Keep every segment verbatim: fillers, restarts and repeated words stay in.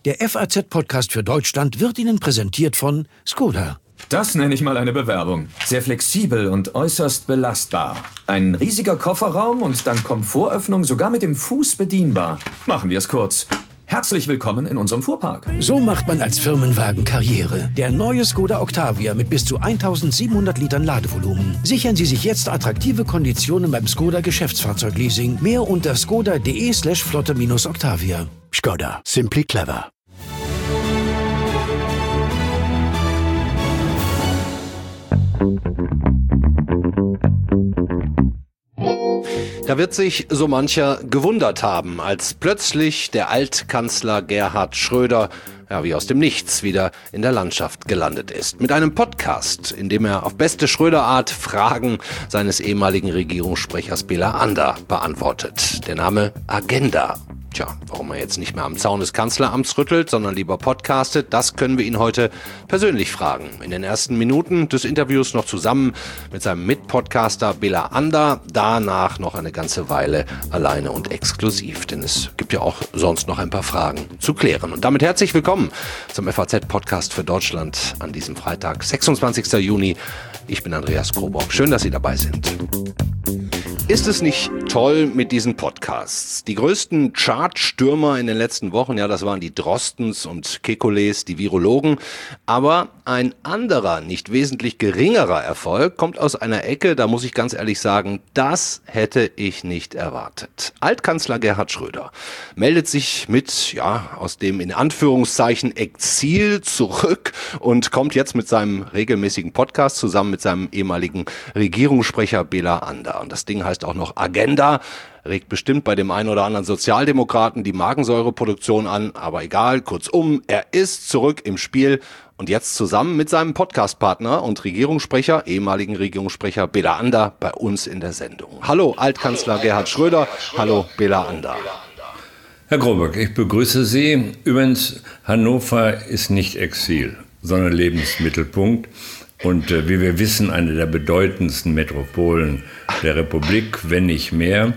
Der F A Z-Podcast für Deutschland wird Ihnen präsentiert von Skoda. Das nenne ich mal eine Bewerbung. Sehr flexibel und äußerst belastbar. Ein riesiger Kofferraum und dann Komfortöffnung, sogar mit dem Fuß bedienbar. Machen wir es kurz. Herzlich willkommen in unserem Fuhrpark. So macht man als Firmenwagen Karriere. Der neue Skoda Octavia mit bis zu eintausendsiebenhundert Litern Ladevolumen. Sichern Sie sich jetzt attraktive Konditionen beim Skoda Geschäftsfahrzeugleasing. Mehr unter skoda.de slash flotte minus Octavia. Skoda. Simply clever. Da wird sich so mancher gewundert haben, als plötzlich der Altkanzler Gerhard Schröder, ja, wie aus dem Nichts wieder in der Landschaft gelandet ist. Mit einem Podcast, in dem er auf beste Schröder-Art Fragen seines ehemaligen Regierungssprechers Béla Ander beantwortet. Der Name Agenda. Tja, warum er jetzt nicht mehr am Zaun des Kanzleramts rüttelt, sondern lieber podcastet, das können wir ihn heute persönlich fragen. In den ersten Minuten des Interviews noch zusammen mit seinem Mitpodcaster Béla Ander, danach noch eine ganze Weile alleine und exklusiv, denn es gibt ja auch sonst noch ein paar Fragen zu klären. Und damit herzlich willkommen zum F A Z-Podcast für Deutschland an diesem Freitag, sechsundzwanzigsten Juni. Ich bin Andreas Krobock. Schön, dass Sie dabei sind. Ist es nicht toll mit diesen Podcasts? Die größten Chartstürmer in den letzten Wochen, ja, das waren die Drostens und Kekules, die Virologen. Aber ein anderer, nicht wesentlich geringerer Erfolg kommt aus einer Ecke, da muss ich ganz ehrlich sagen, das hätte ich nicht erwartet. Altkanzler Gerhard Schröder meldet sich mit, ja, aus dem in Anführungszeichen Exil zurück und kommt jetzt mit seinem regelmäßigen Podcast zusammen mit seinem ehemaligen Regierungssprecher Béla Ander. Und das Ding heißt auch noch Agenda, regt bestimmt bei dem einen oder anderen Sozialdemokraten die Magensäureproduktion an, aber egal, kurzum, er ist zurück im Spiel und jetzt zusammen mit seinem Podcastpartner und Regierungssprecher, ehemaligen Regierungssprecher Béla Ander bei uns in der Sendung. Hallo Altkanzler Gerhard Schröder, hallo Béla Ander. Herr Krobock, ich begrüße Sie. Übrigens, Hannover ist nicht Exil, sondern Lebensmittelpunkt. Und äh, wie wir wissen, eine der bedeutendsten Metropolen der Republik, wenn nicht mehr.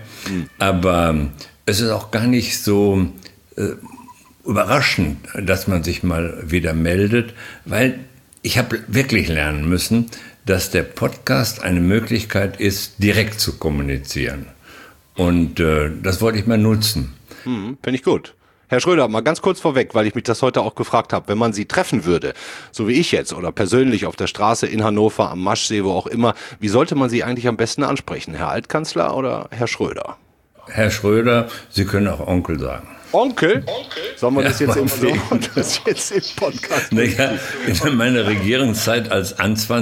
Aber äh, es ist auch gar nicht so äh, überraschend, dass man sich mal wieder meldet, weil ich habe wirklich lernen müssen, dass der Podcast eine Möglichkeit ist, direkt zu kommunizieren. Und äh, das wollte ich mal nutzen. Hm, finde ich gut. Herr Schröder, mal ganz kurz vorweg, weil ich mich das heute auch gefragt habe, wenn man Sie treffen würde, so wie ich jetzt oder persönlich auf der Straße in Hannover, am Maschsee, wo auch immer, wie sollte man Sie eigentlich am besten ansprechen? Herr Altkanzler oder Herr Schröder? Herr Schröder, Sie können auch Onkel sagen. Onkel? Onkel? Sollen wir das, ja, jetzt im, das jetzt im Podcast naja, in meiner Regierungszeit als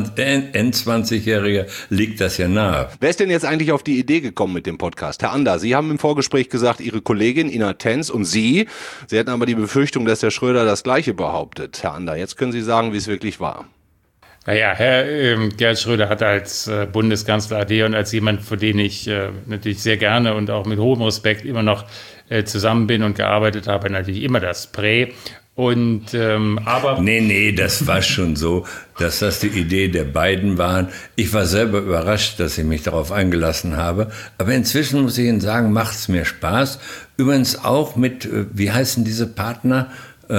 Endzwanzigjähriger liegt das ja nahe. Wer ist denn jetzt eigentlich auf die Idee gekommen mit dem Podcast? Herr Ander, Sie haben im Vorgespräch gesagt, Ihre Kollegin Ina Tenz und Sie, Sie hatten aber die Befürchtung, dass Herr Schröder das Gleiche behauptet. Herr Ander, jetzt können Sie sagen, wie es wirklich war. Naja, Herr ähm, Gerhard Schröder hat als äh, Bundeskanzler A D und als jemand, für den ich äh, natürlich sehr gerne und auch mit hohem Respekt immer noch äh, zusammen bin und gearbeitet habe, natürlich immer das Prä. Und, ähm, aber nee, nee, das war schon so, dass das die Idee der beiden war. Ich war selber überrascht, dass ich mich darauf eingelassen habe. Aber inzwischen muss ich Ihnen sagen, macht es mir Spaß. Übrigens auch mit, äh, wie heißen diese Partner?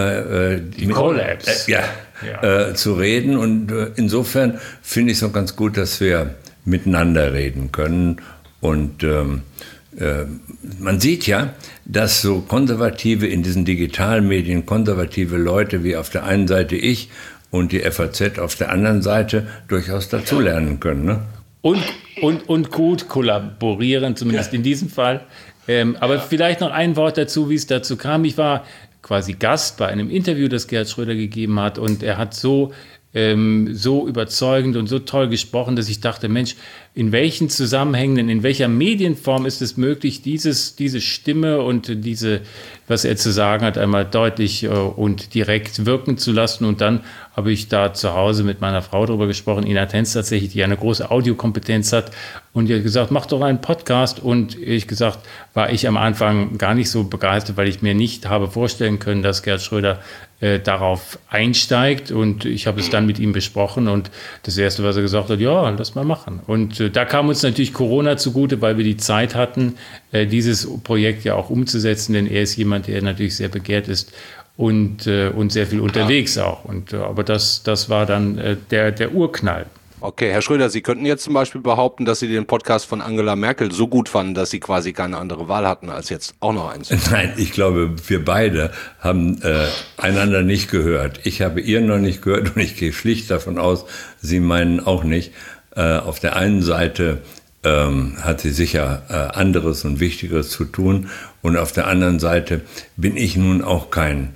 Äh, die Collabs. Äh, ja, ja. Äh, zu reden. Und äh, insofern finde ich es auch ganz gut, dass wir miteinander reden können. Und ähm, äh, man sieht ja, dass so Konservative in diesen Digitalmedien, konservative Leute wie auf der einen Seite ich und die F A Z auf der anderen Seite durchaus dazulernen können. Ne? Und, und, und gut kollaborieren, zumindest ja. in diesem Fall. Ähm, aber ja. vielleicht noch ein Wort dazu, wie es dazu kam. Ich war quasi Gast bei einem Interview, das Gerhard Schröder gegeben hat, und er hat so, ähm, so überzeugend und so toll gesprochen, dass ich dachte, Mensch, in welchen Zusammenhängen, in welcher Medienform ist es möglich, dieses, diese Stimme und diese, was er zu sagen hat, einmal deutlich äh, und direkt wirken zu lassen. Und dann habe ich da zu Hause mit meiner Frau darüber gesprochen, Ina Tenz tatsächlich, die eine große Audiokompetenz hat. Und die hat gesagt, mach doch einen Podcast. Und ich gesagt, war ich am Anfang gar nicht so begeistert, weil ich mir nicht habe vorstellen können, dass Gerhard Schröder äh, darauf einsteigt. Und ich habe es dann mit ihm besprochen. Und das Erste, was er gesagt hat, ja, lass mal machen. Und äh, da kam uns natürlich Corona zugute, weil wir die Zeit hatten, äh, dieses Projekt ja auch umzusetzen. Denn er ist jemand, der natürlich sehr begehrt ist. und, äh, und sehr viel unterwegs auch. Und, äh, aber das, das war dann äh, der, der Urknall. Okay, Herr Schröder, Sie könnten jetzt zum Beispiel behaupten, dass Sie den Podcast von Angela Merkel so gut fanden, dass Sie quasi keine andere Wahl hatten, als jetzt auch noch eins. Nein, ich glaube, wir beide haben äh, einander nicht gehört. Ich habe Ihren noch nicht gehört und ich gehe schlicht davon aus, Sie meinen auch nicht. Äh, auf der einen Seite ähm, hat sie sicher äh, anderes und Wichtigeres zu tun und auf der anderen Seite bin ich nun auch kein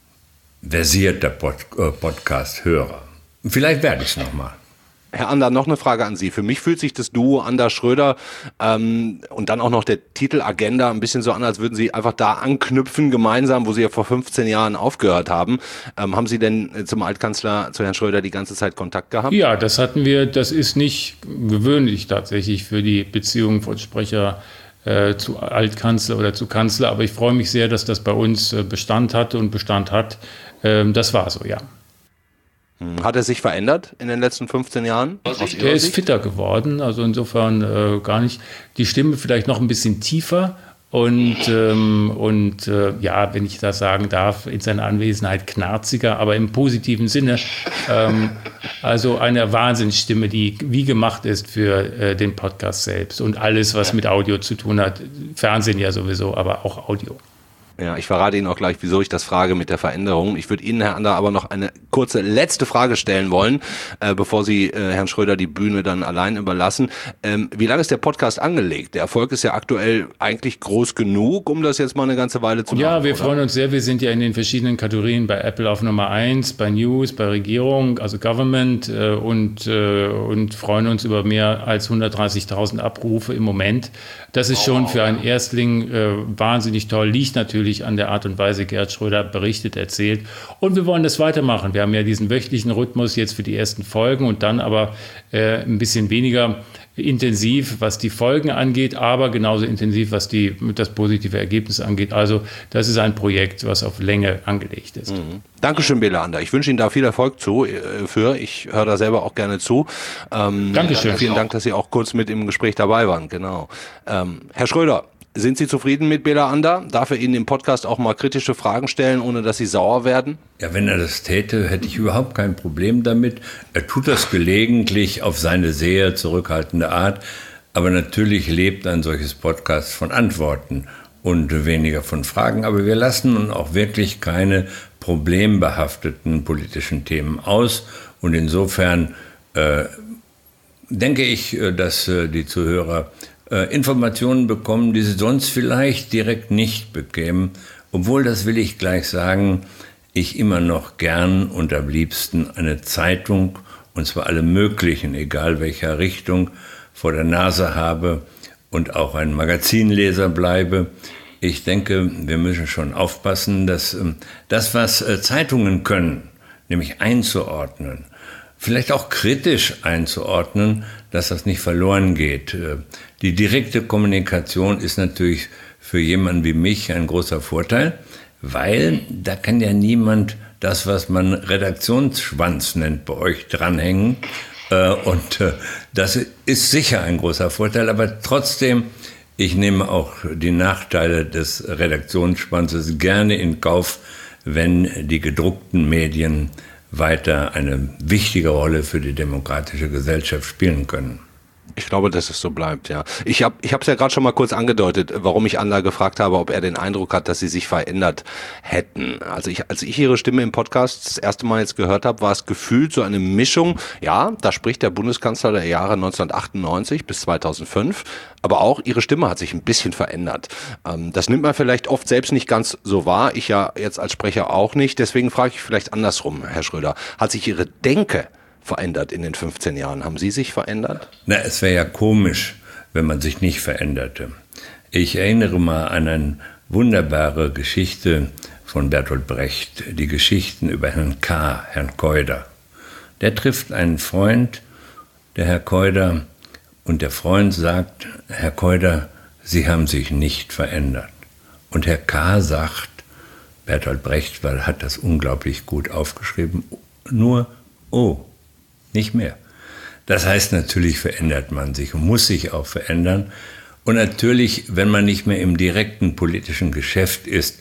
versierter Pod äh, Podcast-Hörer. Vielleicht werde ich es nochmal. Herr Ander, noch eine Frage an Sie. Für mich fühlt sich das Duo Ander-Schröder ähm, und dann auch noch der Titel Agenda ein bisschen so an, als würden Sie einfach da anknüpfen, gemeinsam, wo Sie ja vor fünfzehn Jahren aufgehört haben. Ähm, haben Sie denn zum Altkanzler, zu Herrn Schröder, die ganze Zeit Kontakt gehabt? Ja, das hatten wir. Das ist nicht gewöhnlich tatsächlich für die Beziehung von Sprecher äh, zu Altkanzler oder zu Kanzler. Aber ich freue mich sehr, dass das bei uns äh, Bestand hatte und Bestand hat. Ähm, das war so, ja. Hat er sich verändert in den letzten fünfzehn Jahren? Er ist fitter geworden, also insofern äh, gar nicht. Die Stimme vielleicht noch ein bisschen tiefer und, ähm, und äh, ja, wenn ich das sagen darf, in seiner Anwesenheit knarziger, aber im positiven Sinne. Ähm, also eine Wahnsinnsstimme, die wie gemacht ist für äh, den Podcast selbst und alles, was mit Audio zu tun hat. Fernsehen ja sowieso, aber auch Audio. Ja, ich verrate Ihnen auch gleich, wieso ich das frage mit der Veränderung. Ich würde Ihnen, Herr Ander, aber noch eine kurze letzte Frage stellen wollen, äh, bevor Sie äh, Herrn Schröder die Bühne dann allein überlassen. Ähm, wie lange ist der Podcast angelegt? Der Erfolg ist ja aktuell eigentlich groß genug, um das jetzt mal eine ganze Weile zu machen. Ja, wir oder? freuen uns sehr. Wir sind ja in den verschiedenen Kategorien bei Apple auf Nummer eins, bei News, bei Regierung, also Government äh, und, äh, und freuen uns über mehr als hundertdreißigtausend Abrufe im Moment. Das ist schon für einen Erstling äh, wahnsinnig toll, liegt natürlich an der Art und Weise, Gerhard Schröder berichtet, erzählt. Und wir wollen das weitermachen. Wir haben ja diesen wöchentlichen Rhythmus jetzt für die ersten Folgen und dann aber äh, ein bisschen weniger intensiv, was die Folgen angeht, aber genauso intensiv, was die, das positive Ergebnis angeht. Also das ist ein Projekt, was auf Länge angelegt ist. Mhm. Dankeschön, Bela Ander. Ich wünsche Ihnen da viel Erfolg zu, äh, für. Ich höre da selber auch gerne zu. Ähm, Dankeschön. Vielen Dank, dass Sie auch kurz mit im Gespräch dabei waren. Genau. Ähm, Herr Schröder, sind Sie zufrieden mit Bela Ander? Darf er Ihnen im Podcast auch mal kritische Fragen stellen, ohne dass Sie sauer werden? Ja, wenn er das täte, hätte ich überhaupt kein Problem damit. Er tut das gelegentlich auf seine sehr zurückhaltende Art. Aber natürlich lebt ein solches Podcast von Antworten und weniger von Fragen. Aber wir lassen nun auch wirklich keine problembehafteten politischen Themen aus. Und insofern äh, denke ich, dass äh, die Zuhörer Informationen bekommen, die sie sonst vielleicht direkt nicht bekämen. Obwohl, das will ich gleich sagen, ich immer noch gern und am liebsten eine Zeitung, und zwar alle möglichen, egal welcher Richtung, vor der Nase habe und auch ein Magazinleser bleibe. Ich denke, wir müssen schon aufpassen, dass das, was Zeitungen können, nämlich einzuordnen, vielleicht auch kritisch einzuordnen, dass das nicht verloren geht. Die direkte Kommunikation ist natürlich für jemanden wie mich ein großer Vorteil, weil da kann ja niemand das, was man Redaktionsschwanz nennt, bei euch dranhängen. Und das ist sicher ein großer Vorteil, aber trotzdem, ich nehme auch die Nachteile des Redaktionsschwanzes gerne in Kauf, wenn die gedruckten Medien weiter eine wichtige Rolle für die demokratische Gesellschaft spielen können. Ich glaube, dass es so bleibt, ja. Ich habe ich habe es ja gerade schon mal kurz angedeutet, warum ich Ander gefragt habe, ob er den Eindruck hat, dass sie sich verändert hätten. Also ich, als ich ihre Stimme im Podcast das erste Mal jetzt gehört habe, war es gefühlt so eine Mischung. Ja, da spricht der Bundeskanzler der Jahre neunzehnhundertachtundneunzig bis zweitausendfünf, aber auch ihre Stimme hat sich ein bisschen verändert. Ähm, das nimmt man vielleicht oft selbst nicht ganz so wahr. Ich ja jetzt als Sprecher auch nicht. Deswegen frage ich vielleicht andersrum, Herr Schröder. Hat sich Ihre Denke verändert in den fünfzehn Jahren? Haben Sie sich verändert? Na, es wäre ja komisch, wenn man sich nicht veränderte. Ich erinnere mal an eine wunderbare Geschichte von Bertolt Brecht, die Geschichten über Herrn K., Herrn Keuder. Der trifft einen Freund, der Herr Keuder, und der Freund sagt, Herr Keuder, Sie haben sich nicht verändert. Und Herr K. sagt, Bertolt Brecht weil, hat das unglaublich gut aufgeschrieben, nur, oh, nicht mehr. Das heißt, natürlich verändert man sich und muss sich auch verändern. Und natürlich, wenn man nicht mehr im direkten politischen Geschäft ist,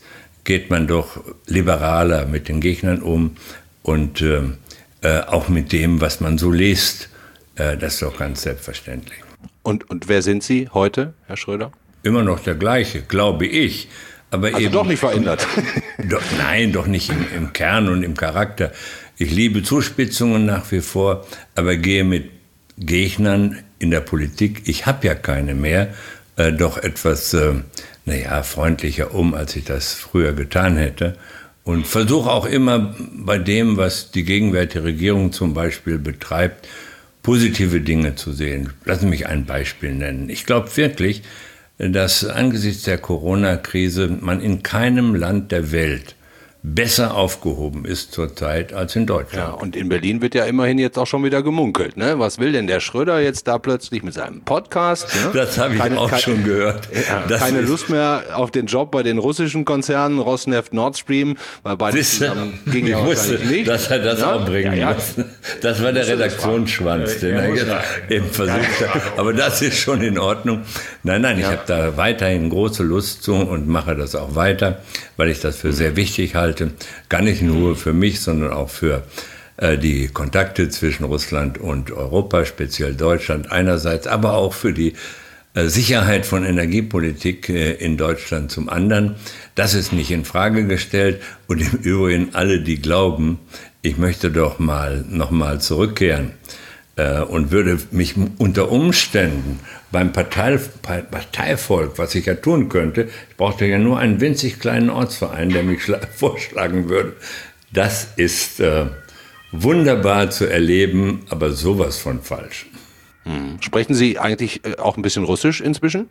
geht man doch liberaler mit den Gegnern um und äh, äh, auch mit dem, was man so liest. Äh, das ist doch ganz selbstverständlich. Und, und wer sind Sie heute, Herr Schröder? Immer noch der gleiche, glaube ich. Aber also eben, doch nicht verändert. Doch, nein, doch nicht im, im Kern und im Charakter. Ich liebe Zuspitzungen nach wie vor, aber gehe mit Gegnern in der Politik, ich habe ja keine mehr, äh, doch etwas, äh, naja, freundlicher um, als ich das früher getan hätte. Und versuche auch immer bei dem, was die gegenwärtige Regierung zum Beispiel betreibt, positive Dinge zu sehen. Lassen Sie mich ein Beispiel nennen. Ich glaube wirklich, dass angesichts der Corona-Krise man in keinem Land der Welt besser aufgehoben ist zurzeit als in Deutschland. Ja, und in Berlin wird ja immerhin jetzt auch schon wieder gemunkelt. Ne? Was will denn der Schröder jetzt da plötzlich mit seinem Podcast? Ne? Das habe ich keine, auch keine, schon gehört. Ja, keine Lust mehr auf den Job bei den russischen Konzernen, Rosneft, Nord Stream, weil beides zusammen ging ja wahrscheinlich nicht. Dass er das ja? auch bringen ja, ja. muss. Das war der Redaktionsschwanz, den er jetzt eben versucht hat. Aber das ist schon in Ordnung. Nein, nein, ich ja. habe da weiterhin große Lust zu und mache das auch weiter, weil ich das für sehr wichtig halte. Gar nicht nur für mich, sondern auch für äh, die Kontakte zwischen Russland und Europa, speziell Deutschland einerseits, aber auch für die äh, Sicherheit von Energiepolitik äh, in Deutschland zum anderen. Das ist nicht in Frage gestellt. Und im Übrigen alle, die glauben, ich möchte doch mal noch mal zurückkehren äh, und würde mich unter Umständen beim Partei, Parteivolk, was ich ja tun könnte, ich brauchte ja nur einen winzig kleinen Ortsverein, der mich vorschlagen würde. Das ist äh, wunderbar zu erleben, aber sowas von falsch. Hm. Sprechen Sie eigentlich auch ein bisschen Russisch inzwischen?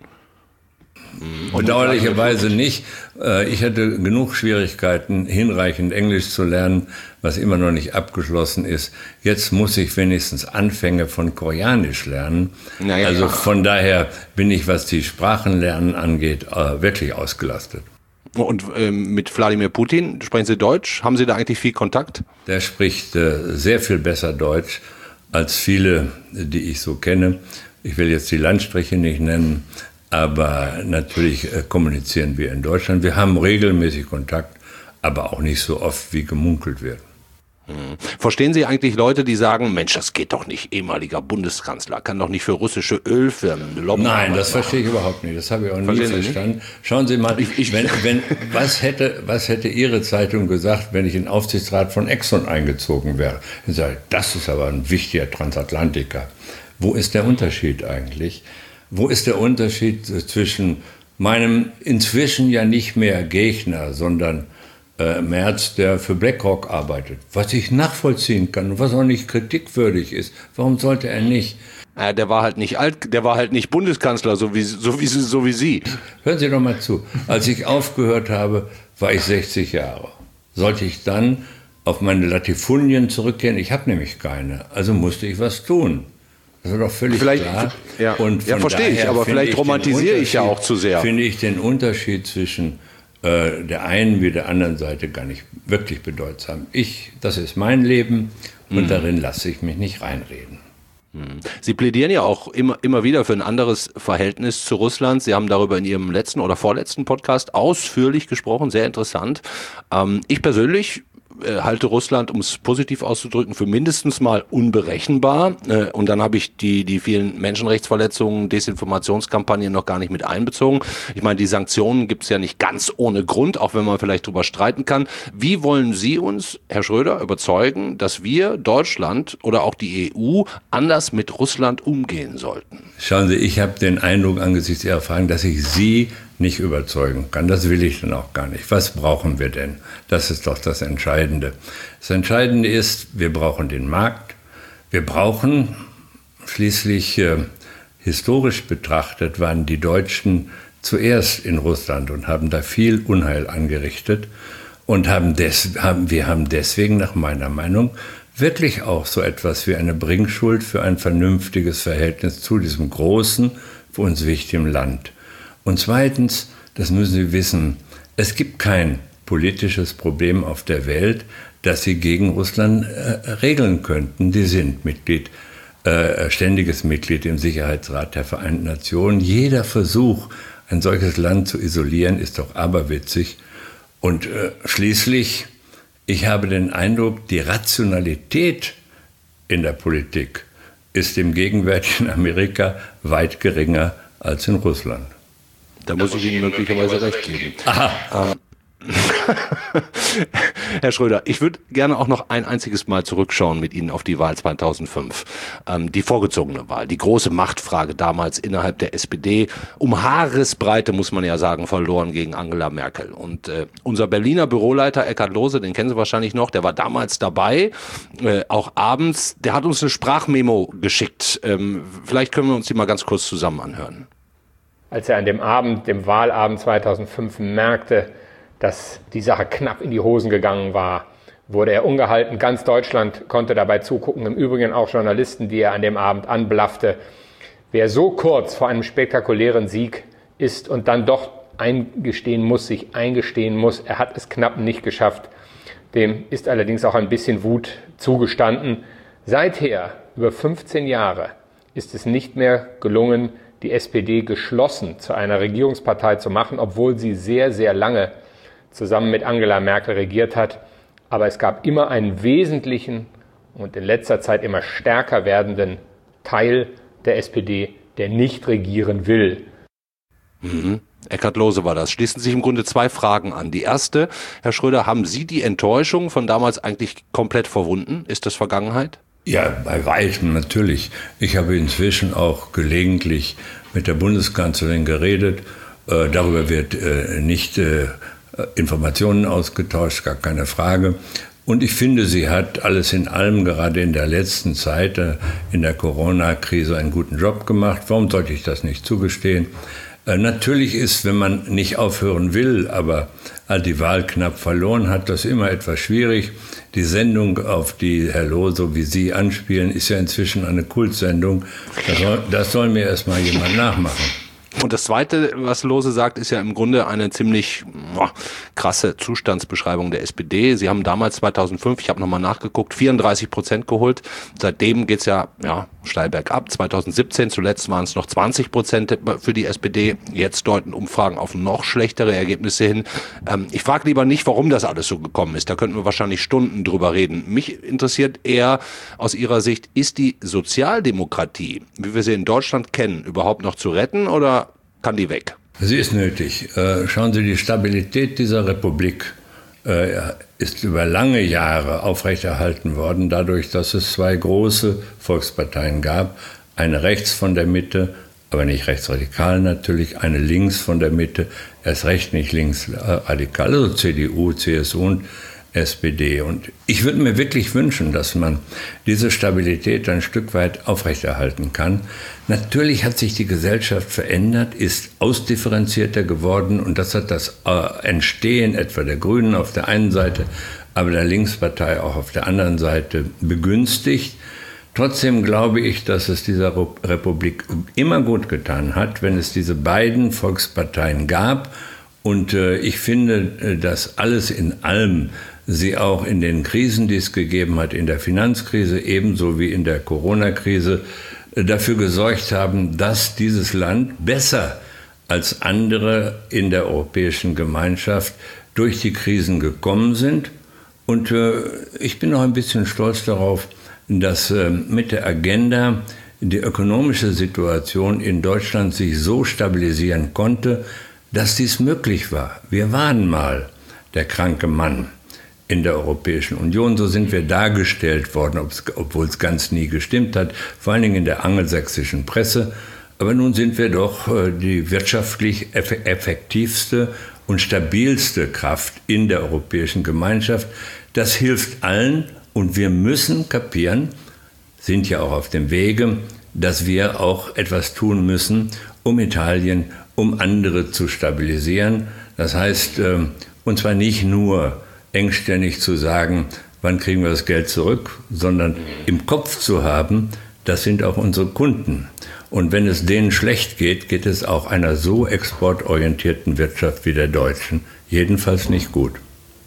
Bedauerlicherweise nicht. Ich hatte genug Schwierigkeiten, hinreichend Englisch zu lernen, was immer noch nicht abgeschlossen ist. Jetzt muss ich wenigstens Anfänge von Koreanisch lernen. Naja, also von daher bin ich, was die Sprachenlernen angeht, wirklich ausgelastet. Und ähm, mit Wladimir Putin, sprechen Sie Deutsch? Haben Sie da eigentlich viel Kontakt? Der spricht äh, sehr viel besser Deutsch als viele, die ich so kenne. Ich will jetzt die Landstriche nicht nennen. Aber natürlich äh, kommunizieren wir in Deutschland. Wir haben regelmäßig Kontakt, aber auch nicht so oft, wie gemunkelt wird. Hm. Verstehen Sie eigentlich Leute, die sagen, Mensch, das geht doch nicht, ehemaliger Bundeskanzler, kann doch nicht für russische Ölfirmen lobbyen? Nein, das verstehe ich überhaupt nicht. Das habe ich auch nie verstanden. Schauen Sie mal, ich, ich, wenn, wenn, was, hätte, was hätte Ihre Zeitung gesagt, wenn ich in den Aufsichtsrat von Exxon eingezogen wäre? Ich sage, das ist aber ein wichtiger Transatlantiker. Wo ist der Unterschied eigentlich? Wo ist der Unterschied zwischen meinem inzwischen ja nicht mehr Gegner, sondern äh, Merz, der für BlackRock arbeitet, was ich nachvollziehen kann und was auch nicht kritikwürdig ist? Warum sollte er nicht? Ja, der war halt nicht alt, der war halt nicht Bundeskanzler, so wie, so wie, so wie Sie. Hören Sie doch mal zu. Als ich aufgehört habe, war ich sechzig Jahre. Sollte ich dann auf meine Latifundien zurückkehren? Ich habe nämlich keine. Also musste ich was tun. Das ist doch völlig vielleicht, klar. Ja, und ja verstehe ich, aber vielleicht romantisiere ich ja auch zu sehr. Finde ich den Unterschied zwischen äh, der einen wie der anderen Seite gar nicht wirklich bedeutsam. Ich, das ist mein Leben und mhm. darin lasse ich mich nicht reinreden. Sie plädieren ja auch immer, immer wieder für ein anderes Verhältnis zu Russland. Sie haben darüber in Ihrem letzten oder vorletzten Podcast ausführlich gesprochen, sehr interessant. Ähm, ich persönlich halte Russland, um es positiv auszudrücken, für mindestens mal unberechenbar. Und dann habe ich die, die vielen Menschenrechtsverletzungen, Desinformationskampagnen noch gar nicht mit einbezogen. Ich meine, die Sanktionen gibt es ja nicht ganz ohne Grund, auch wenn man vielleicht drüber streiten kann. Wie wollen Sie uns, Herr Schröder, überzeugen, dass wir, Deutschland oder auch die E U, anders mit Russland umgehen sollten? Schauen Sie, ich habe den Eindruck angesichts Ihrer Fragen, dass ich Sie nicht überzeugen kann. Das will ich dann auch gar nicht. Was brauchen wir denn? Das ist doch das Entscheidende. Das Entscheidende ist, wir brauchen den Markt. Wir brauchen schließlich, äh, historisch betrachtet, waren die Deutschen zuerst in Russland und haben da viel Unheil angerichtet. Und haben des, haben, wir haben deswegen nach meiner Meinung wirklich auch so etwas wie eine Bringschuld für ein vernünftiges Verhältnis zu diesem großen, für uns wichtigen Land. Und zweitens, das müssen Sie wissen, es gibt kein politisches Problem auf der Welt, das Sie gegen Russland äh, regeln könnten. Die sind Mitglied, äh, ständiges Mitglied im Sicherheitsrat der Vereinten Nationen. Jeder Versuch, ein solches Land zu isolieren, ist doch aberwitzig. Und äh, schließlich, ich habe den Eindruck, die Rationalität in der Politik ist im gegenwärtigen Amerika weit geringer als in Russland. Da muss ich Ihnen möglicherweise recht geben. Aha. Ähm. Herr Schröder, ich würde gerne auch noch ein einziges Mal zurückschauen mit Ihnen auf die Wahl zweitausendfünf. Ähm, die vorgezogene Wahl, die große Machtfrage damals innerhalb der S P D. Um Haaresbreite, muss man ja sagen, verloren gegen Angela Merkel. Und äh, unser Berliner Büroleiter Eckhard Lohse, den kennen Sie wahrscheinlich noch, der war damals dabei, äh, auch abends. Der hat uns eine Sprachmemo geschickt. Ähm, vielleicht können wir uns die mal ganz kurz zusammen anhören. Als er an dem Abend, dem Wahlabend zweitausendfünf merkte, dass die Sache knapp in die Hosen gegangen war, wurde er ungehalten. Ganz Deutschland konnte dabei zugucken, im Übrigen auch Journalisten, die er an dem Abend anblaffte. Wer so kurz vor einem spektakulären Sieg ist und dann doch eingestehen muss, sich eingestehen muss, er hat es knapp nicht geschafft, dem ist allerdings auch ein bisschen Wut zugestanden. Seither, über fünfzehn Jahre, ist es nicht mehr gelungen, die S P D geschlossen zu einer Regierungspartei zu machen, obwohl sie sehr, sehr lange zusammen mit Angela Merkel regiert hat. Aber es gab immer einen wesentlichen und in letzter Zeit immer stärker werdenden Teil der S P D, der nicht regieren will. Mhm. Eckhard Lohse war das. Schließen sich im Grunde zwei Fragen an. Die erste, Herr Schröder, haben Sie die Enttäuschung von damals eigentlich komplett verwunden? Ist das Vergangenheit? Ja, bei weitem natürlich. Ich habe inzwischen auch gelegentlich mit der Bundeskanzlerin geredet. Äh, darüber wird äh, nicht äh, Informationen ausgetauscht, gar keine Frage. Und ich finde, sie hat alles in allem gerade in der letzten Zeit, äh, in der Corona-Krise, einen guten Job gemacht. Warum sollte ich das nicht zugestehen? Äh, natürlich ist, wenn man nicht aufhören will, aber die Wahl knapp verloren hat, das immer etwas schwierig. Die Sendung, auf die Herr Lohse wie Sie anspielen, ist ja inzwischen eine Kultsendung. Das soll, das soll mir erst mal jemand nachmachen. Und das Zweite, was Lohse sagt, ist ja im Grunde eine ziemlich boah, krasse Zustandsbeschreibung der S P D. Sie haben damals zweitausendfünf, ich habe nochmal nachgeguckt, vierunddreißig Prozent geholt. Seitdem geht's ja, ja steil bergab. zweitausendsiebzehn, zuletzt waren es noch zwanzig Prozent für die S P D. Jetzt deuten Umfragen auf noch schlechtere Ergebnisse hin. Ähm, ich frage lieber nicht, warum das alles so gekommen ist. Da könnten wir wahrscheinlich Stunden drüber reden. Mich interessiert eher aus Ihrer Sicht, ist die Sozialdemokratie, wie wir sie in Deutschland kennen, überhaupt noch zu retten oder kann die weg? Sie ist nötig. Schauen Sie, die Stabilität dieser Republik ist über lange Jahre aufrechterhalten worden, dadurch, dass es zwei große Volksparteien gab. Eine rechts von der Mitte, aber nicht rechtsradikal natürlich, eine links von der Mitte, erst recht nicht linksradikal, also C D U, C S U und S P D. Und ich würde mir wirklich wünschen, dass man diese Stabilität ein Stück weit aufrechterhalten kann. Natürlich hat sich die Gesellschaft verändert, ist ausdifferenzierter geworden und das hat das Entstehen etwa der Grünen auf der einen Seite, aber der Linkspartei auch auf der anderen Seite begünstigt. Trotzdem glaube ich, dass es dieser Republik immer gut getan hat, wenn es diese beiden Volksparteien gab. Und äh, ich finde, äh, dass alles in allem sie auch in den Krisen, die es gegeben hat, in der Finanzkrise ebenso wie in der Corona-Krise, äh, dafür gesorgt haben, dass dieses Land besser als andere in der europäischen Gemeinschaft durch die Krisen gekommen sind. Und äh, ich bin auch ein bisschen stolz darauf, dass äh, mit der Agenda die ökonomische Situation in Deutschland sich so stabilisieren konnte, dass dies möglich war. Wir waren mal der kranke Mann in der Europäischen Union. So sind wir dargestellt worden, obwohl es ganz nie gestimmt hat, vor allen Dingen in der angelsächsischen Presse. Aber nun sind wir doch die wirtschaftlich effektivste und stabilste Kraft in der Europäischen Gemeinschaft. Das hilft allen und wir müssen kapieren, sind ja auch auf dem Wege, dass wir auch etwas tun müssen, um Italien, um andere zu stabilisieren. Das heißt, und zwar nicht nur engständig zu sagen, wann kriegen wir das Geld zurück, sondern im Kopf zu haben, das sind auch unsere Kunden. Und wenn es denen schlecht geht, geht es auch einer so exportorientierten Wirtschaft wie der deutschen jedenfalls nicht gut.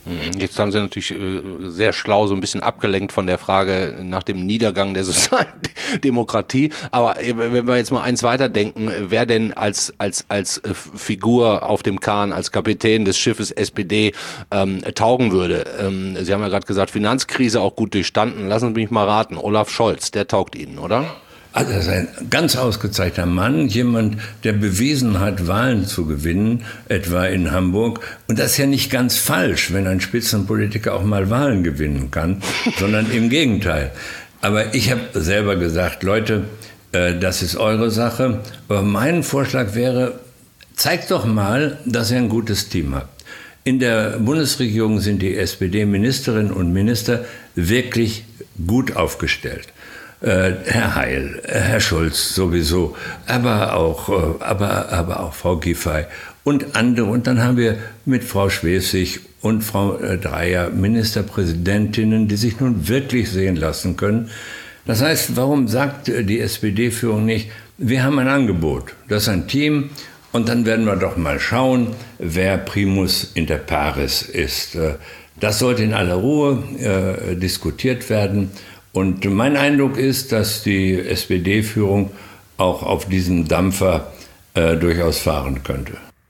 Jetzt haben Sie natürlich äh, sehr schlau so ein bisschen abgelenkt von der Frage nach dem Niedergang der Sozialdemokratie. Aber äh, wenn wir jetzt mal eins weiterdenken, wer denn als als als äh, Figur auf dem Kahn, als Kapitän des Schiffes S P D ähm, taugen würde? Ähm, Sie haben ja gerade gesagt, Finanzkrise auch gut durchstanden. Lassen Sie mich mal raten, Olaf Scholz, der taugt Ihnen, oder? Also er ist ein ganz ausgezeichneter Mann, jemand, der bewiesen hat, Wahlen zu gewinnen, etwa in Hamburg. Und das ist ja nicht ganz falsch, wenn ein Spitzenpolitiker auch mal Wahlen gewinnen kann, sondern im Gegenteil. Aber ich habe selber gesagt, Leute, äh, das ist eure Sache. Aber mein Vorschlag wäre, zeigt doch mal, dass ihr ein gutes Team habt. In der Bundesregierung sind die S P D-Ministerinnen und Minister wirklich gut aufgestellt. Äh, Herr Heil, Herr Schulz sowieso, aber auch, äh, aber, aber auch Frau Giffey und andere. Und dann haben wir mit Frau Schwesig und Frau äh, Dreyer Ministerpräsidentinnen, die sich nun wirklich sehen lassen können. Das heißt, warum sagt die S P D-Führung nicht, wir haben ein Angebot, das ist ein Team und dann werden wir doch mal schauen, wer Primus inter pares ist. Äh, das sollte in aller Ruhe äh, diskutiert werden. Und mein Eindruck ist, dass die S P D-Führung auch auf diesem Dampfer äh, durchaus fahren könnte.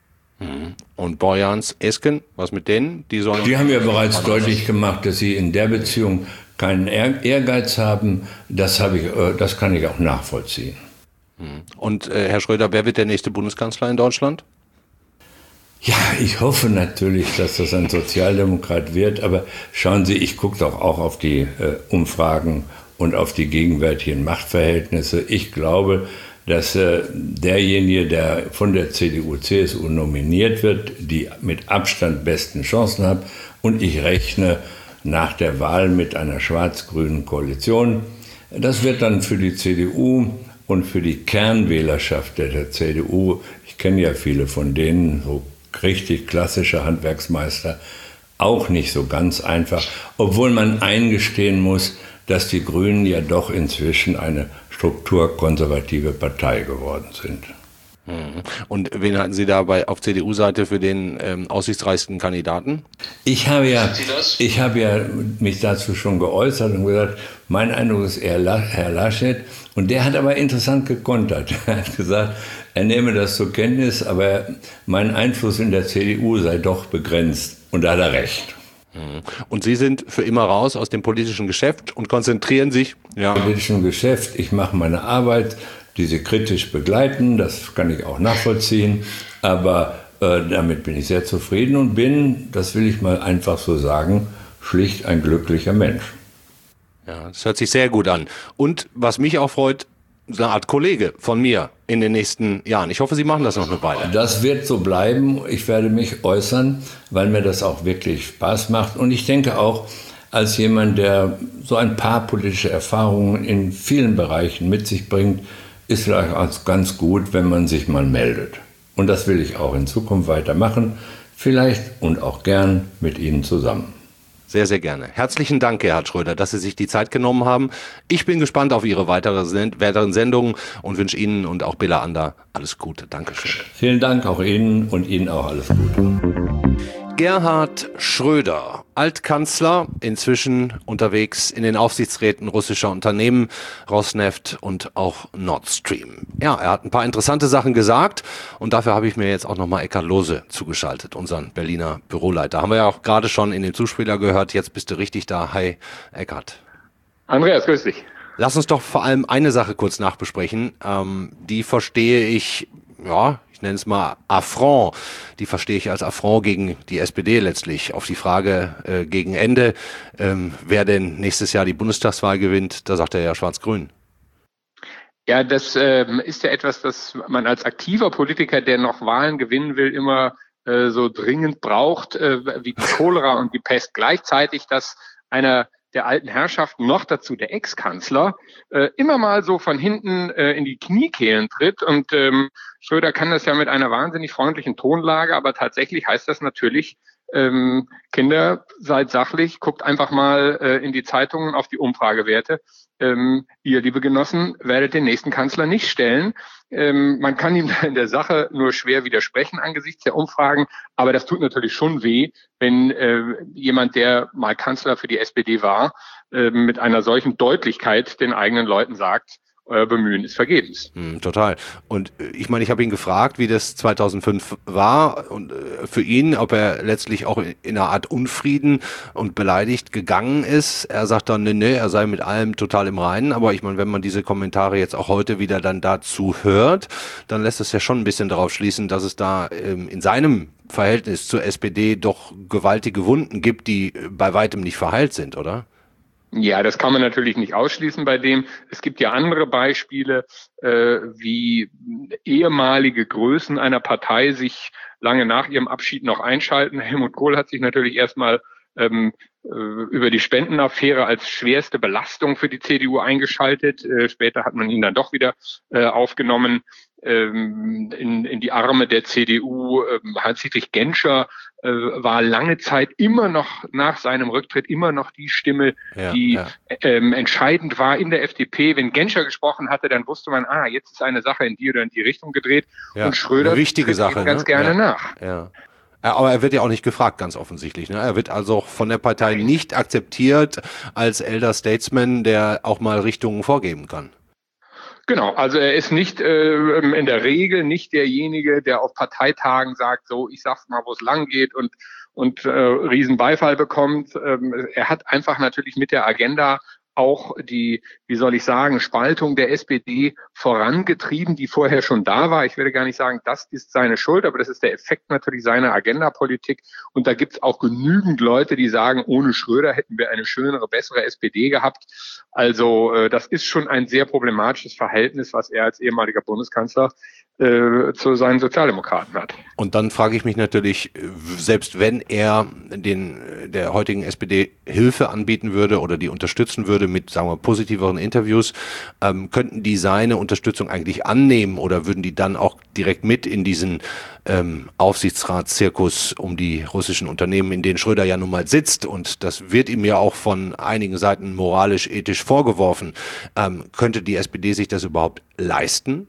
Und Borjans, Esken, was mit denen? Die, sollen die haben ja bereits deutlich gemacht, dass sie in der Beziehung keinen Ehrgeiz haben. Das, habe ich, äh, das kann ich auch nachvollziehen. Und äh, Herr Schröder, wer wird der nächste Bundeskanzler in Deutschland? Ja, ich hoffe natürlich, dass das ein Sozialdemokrat wird, aber schauen Sie, ich gucke doch auch auf die äh, Umfragen und auf die gegenwärtigen Machtverhältnisse. Ich glaube, dass äh, derjenige, der von der C D U C S U nominiert wird, die mit Abstand besten Chancen hat, und ich rechne nach der Wahl mit einer schwarz-grünen Koalition. Das wird dann für die C D U und für die Kernwählerschaft der, der C D U, ich kenne ja viele von denen, so richtig klassische Handwerksmeister, auch nicht so ganz einfach, obwohl man eingestehen muss, dass die Grünen ja doch inzwischen eine strukturkonservative Partei geworden sind. Und wen hatten Sie dabei auf C D U-Seite für den ähm, aussichtsreichsten Kandidaten? Ich habe ja, ich habe ja mich dazu schon geäußert und gesagt, mein Eindruck ist eher Herr Laschet. Und der hat aber interessant gekontert. Er hat gesagt, er nehme das zur Kenntnis, aber mein Einfluss in der C D U sei doch begrenzt. Und da hat er recht. Und Sie sind für immer raus aus dem politischen Geschäft und konzentrieren sich... Ja. Im politischen Geschäft, ich mache meine Arbeit, die Sie kritisch begleiten, das kann ich auch nachvollziehen, aber äh, damit bin ich sehr zufrieden und bin, das will ich mal einfach so sagen, schlicht ein glücklicher Mensch. Ja, das hört sich sehr gut an. Und was mich auch freut, eine Art Kollege von mir in den nächsten Jahren. Ich hoffe, Sie machen das noch eine Weile. Das wird so bleiben. Ich werde mich äußern, weil mir das auch wirklich Spaß macht. Und ich denke auch, als jemand, der so ein paar politische Erfahrungen in vielen Bereichen mit sich bringt, ist vielleicht auch ganz gut, wenn man sich mal meldet. Und das will ich auch in Zukunft weitermachen. Vielleicht und auch gern mit Ihnen zusammen. Sehr, sehr gerne. Herzlichen Dank, Gerhard Schröder, dass Sie sich die Zeit genommen haben. Ich bin gespannt auf Ihre weitere Send- weiteren Sendungen und wünsche Ihnen und auch Bela Ander alles Gute. Dankeschön. Vielen Dank auch Ihnen und Ihnen auch alles Gute. Gerhard Schröder, Altkanzler, inzwischen unterwegs in den Aufsichtsräten russischer Unternehmen, Rosneft und auch Nord Stream. Ja, er hat ein paar interessante Sachen gesagt und dafür habe ich mir jetzt auch nochmal Eckhard Lohse zugeschaltet, unseren Berliner Büroleiter. Haben wir ja auch gerade schon in dem Zuspieler gehört, jetzt bist du richtig da. Hi, Eckhard. Andreas, grüß dich. Lass uns doch vor allem eine Sache kurz nachbesprechen. Ähm, die verstehe ich, ja, ich nenne es mal Affront, die verstehe ich als Affront gegen die S P D letztlich. Auf die Frage äh, gegen Ende, ähm, wer denn nächstes Jahr die Bundestagswahl gewinnt, da sagt er ja schwarz-grün. Ja, das ähm, ist ja etwas, das man als aktiver Politiker, der noch Wahlen gewinnen will, immer äh, so dringend braucht, äh, wie die Cholera und die Pest gleichzeitig, dass einer der alten Herrschaften, noch dazu der Ex-Kanzler, äh, immer mal so von hinten äh, in die Kniekehlen tritt. Und ähm, Schröder kann das ja mit einer wahnsinnig freundlichen Tonlage, aber tatsächlich heißt das natürlich, ähm, Kinder, seid sachlich, guckt einfach mal äh, in die Zeitungen auf die Umfragewerte. Ähm, ihr, liebe Genossen, werdet den nächsten Kanzler nicht stellen. Ähm, man kann ihm in der Sache nur schwer widersprechen angesichts der Umfragen, aber das tut natürlich schon weh, wenn äh, jemand, der mal Kanzler für die S P D war, äh, mit einer solchen Deutlichkeit den eigenen Leuten sagt, euer Bemühen ist vergebens. Hm, total. Und äh, ich meine, ich habe ihn gefragt, wie das zweitausendfünf war und äh, für ihn, ob er letztlich auch in, in einer Art Unfrieden und beleidigt gegangen ist. Er sagt dann, nee, nee, er sei mit allem total im Reinen. Aber ich meine, wenn man diese Kommentare jetzt auch heute wieder dann dazu hört, dann lässt es ja schon ein bisschen darauf schließen, dass es da ähm, in seinem Verhältnis zur S P D doch gewaltige Wunden gibt, die bei weitem nicht verheilt sind, oder? Ja, das kann man natürlich nicht ausschließen bei dem. Es gibt ja andere Beispiele, äh, wie ehemalige Größen einer Partei sich lange nach ihrem Abschied noch einschalten. Helmut Kohl hat sich natürlich erstmal ähm, über die Spendenaffäre als schwerste Belastung für die C D U eingeschaltet. Äh, später hat man ihn dann doch wieder äh, aufgenommen ähm, in, in die Arme der C D U. Ähm, Hans-Dietrich Genscher äh, war lange Zeit immer noch nach seinem Rücktritt immer noch die Stimme, ja, die ja. Ähm, entscheidend war in der F D P. Wenn Genscher gesprochen hatte, dann wusste man, ah, jetzt ist eine Sache in die oder in die Richtung gedreht. Ja, und Schröder eine wichtige tritt Sache, ihm ganz ne? gerne ja. nach. Ja. Aber er wird ja auch nicht gefragt, ganz offensichtlich. Ne? Er wird also von der Partei nicht akzeptiert als Elder Statesman, der auch mal Richtungen vorgeben kann. Genau, also er ist nicht äh, in der Regel nicht derjenige, der auf Parteitagen sagt, so, ich sag's mal, wo es lang geht und und äh, riesen Beifall bekommt. Ähm, er hat einfach natürlich mit der Agenda auch die, wie soll ich sagen, Spaltung der S P D vorangetrieben, die vorher schon da war. Ich werde gar nicht sagen, das ist seine Schuld, aber das ist der Effekt natürlich seiner Agendapolitik. Und da gibt es auch genügend Leute, die sagen, ohne Schröder hätten wir eine schönere, bessere S P D gehabt. Also äh, das ist schon ein sehr problematisches Verhältnis, was er als ehemaliger Bundeskanzler äh, zu seinen Sozialdemokraten hat. Und dann frage ich mich natürlich, selbst wenn er den der heutigen S P D Hilfe anbieten würde oder die unterstützen würde mit, sagen wir, positiveren Interviews, ähm, könnten die seine Unterstützung eigentlich annehmen oder würden die dann auch direkt mit in diesen ähm, Aufsichtsratszirkus um die russischen Unternehmen, in denen Schröder ja nun mal sitzt, und das wird ihm ja auch von einigen Seiten moralisch, ethisch vorgeworfen. Ähm, könnte die S P D sich das überhaupt leisten?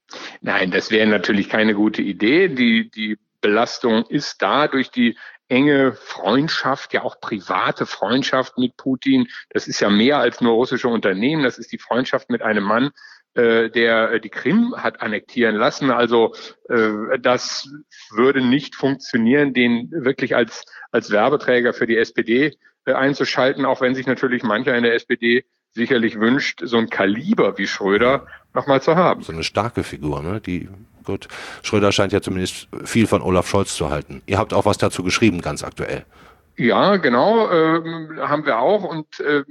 Nein, das wäre natürlich keine gute Idee. Die, die Belastung ist da durch die enge Freundschaft, ja auch private Freundschaft mit Putin. Das ist ja mehr als nur russische Unternehmen. Das ist die Freundschaft mit einem Mann, äh, der die Krim hat annektieren lassen. Also äh, das würde nicht funktionieren, den wirklich als, als Werbeträger für die S P D äh, einzuschalten, auch wenn sich natürlich mancher in der S P D sicherlich wünscht, so ein Kaliber wie Schröder nochmal zu haben. So eine starke Figur, ne? Die, gut, Schröder scheint ja zumindest viel von Olaf Scholz zu halten. Ihr habt auch was dazu geschrieben, ganz aktuell. Ja, genau, äh, haben wir auch. Und äh,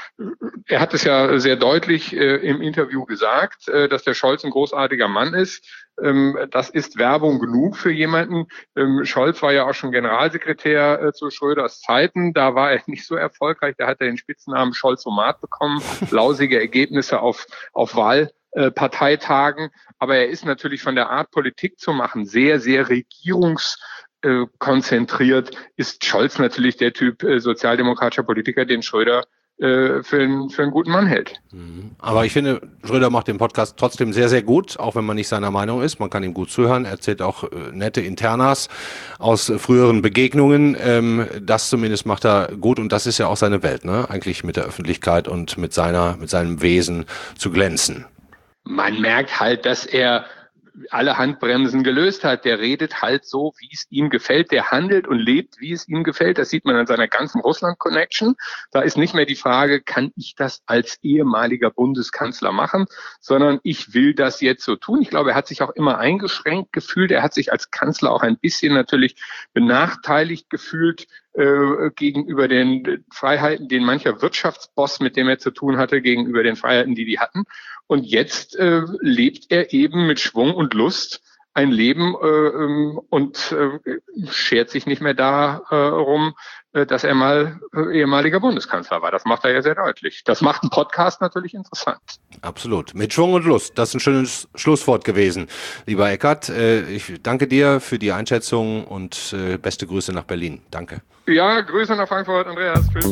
er hat es ja sehr deutlich äh, im Interview gesagt, äh, dass der Scholz ein großartiger Mann ist. Ähm, das ist Werbung genug für jemanden. Ähm, Scholz war ja auch schon Generalsekretär äh, zu Schröders Zeiten. Da war er nicht so erfolgreich. Da hat er den Spitznamen Scholzomat bekommen. Lausige Ergebnisse auf, auf Wahlparteitagen. Aber er ist natürlich von der Art, Politik zu machen, sehr, sehr regierungs Äh, konzentriert, ist Scholz natürlich der Typ äh, sozialdemokratischer Politiker, den Schröder äh, für, einen, für einen guten Mann hält. Aber ich finde, Schröder macht den Podcast trotzdem sehr, sehr gut, auch wenn man nicht seiner Meinung ist. Man kann ihm gut zuhören, er erzählt auch äh, nette Internas aus äh, früheren Begegnungen. Ähm, das zumindest macht er gut, und das ist ja auch seine Welt, ne? Eigentlich mit der Öffentlichkeit und mit seiner, mit seinem Wesen zu glänzen. Man merkt halt, dass er alle Handbremsen gelöst hat. Der redet halt so, wie es ihm gefällt. Der handelt und lebt, wie es ihm gefällt. Das sieht man an seiner ganzen Russland-Connection. Da ist nicht mehr die Frage, kann ich das als ehemaliger Bundeskanzler machen, sondern ich will das jetzt so tun. Ich glaube, er hat sich auch immer eingeschränkt gefühlt. Er hat sich als Kanzler auch ein bisschen natürlich benachteiligt gefühlt äh, gegenüber den Freiheiten, den mancher Wirtschaftsboss, mit dem er zu tun hatte, gegenüber den Freiheiten, die die hatten. Und jetzt äh, lebt er eben mit Schwung und Lust ein Leben äh, und äh, schert sich nicht mehr darum, äh, dass er mal äh, ehemaliger Bundeskanzler war. Das macht er ja sehr deutlich. Das macht einen Podcast natürlich interessant. Absolut. Mit Schwung und Lust. Das ist ein schönes Schlusswort gewesen. Lieber Eckart, äh, ich danke dir für die Einschätzung und äh, beste Grüße nach Berlin. Danke. Ja, Grüße nach Frankfurt, Andreas. Tschüss.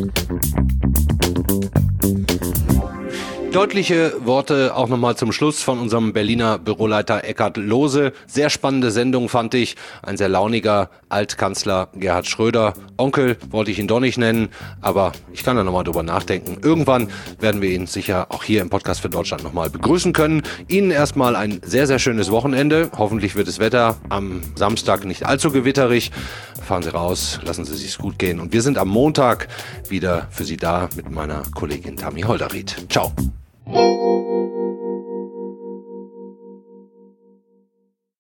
Deutliche Worte auch nochmal zum Schluss von unserem Berliner Büroleiter Eckart Lohse. Sehr spannende Sendung fand ich. Ein sehr launiger Altkanzler Gerhard Schröder. Onkel wollte ich ihn doch nicht nennen, aber ich kann da nochmal drüber nachdenken. Irgendwann werden wir ihn sicher auch hier im Podcast für Deutschland nochmal begrüßen können. Ihnen erstmal ein sehr, sehr schönes Wochenende. Hoffentlich wird das Wetter am Samstag nicht allzu gewitterig. Fahren Sie raus, lassen Sie es sich gut gehen. Und wir sind am Montag wieder für Sie da mit meiner Kollegin Tammy Holderried. Ciao.